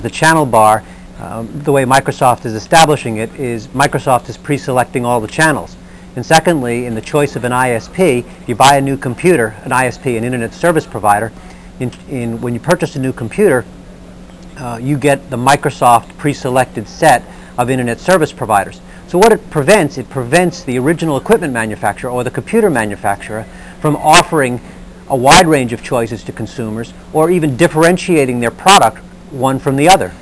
The channel bar, the way Microsoft is establishing it is Microsoft is pre-selecting all the channels. And secondly, in the choice of an ISP, if you buy a new computer, an ISP, an Internet Service Provider, when you purchase a new computer, you get the Microsoft pre-selected set of Internet Service Providers. So what it prevents the original equipment manufacturer or the computer manufacturer from offering a wide range of choices to consumers or even differentiating their product one from the other.